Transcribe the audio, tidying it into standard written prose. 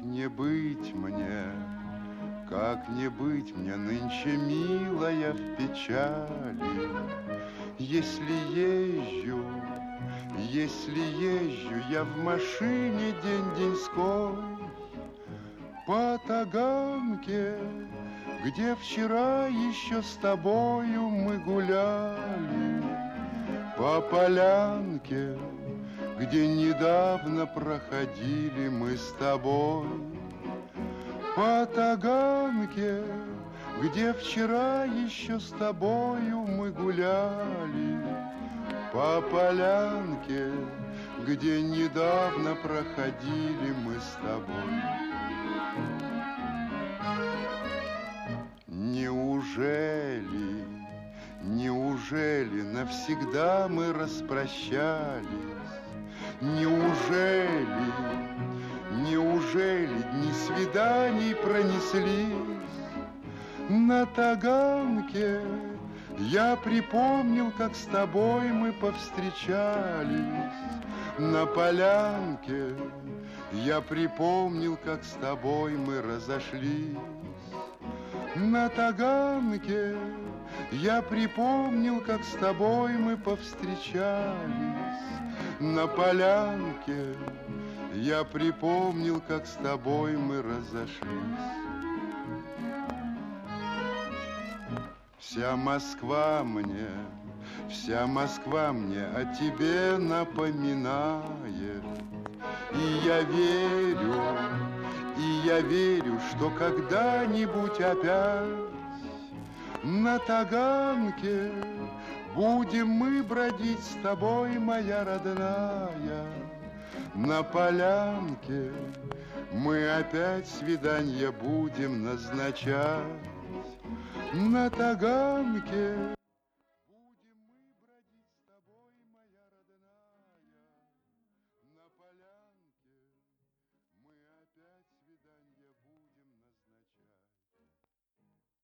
не быть мне, как не быть мне нынче, милая, в печали? Если езжу я в машине день-деньской по Таганке, где вчера еще с тобою мы гуляли, по Полянке, где недавно проходили мы с тобой, по Таганке, где вчера еще с тобою мы гуляли, по Полянке, где недавно проходили мы с тобой. Неужели навсегда мы распрощались? Неужели дни свиданий пронеслись? На Таганке я припомнил, как с тобой мы повстречались. На Полянке я припомнил, как с тобой мы разошлись. На Таганке я припомнил, как с тобой мы повстречались. На Полянке я припомнил, как с тобой мы разошлись. Вся Москва мне о тебе напоминает. И я верю, что когда-нибудь опять на Таганке будем мы бродить с тобой, моя родная. На Полянке мы опять свидания будем назначать. На Таганке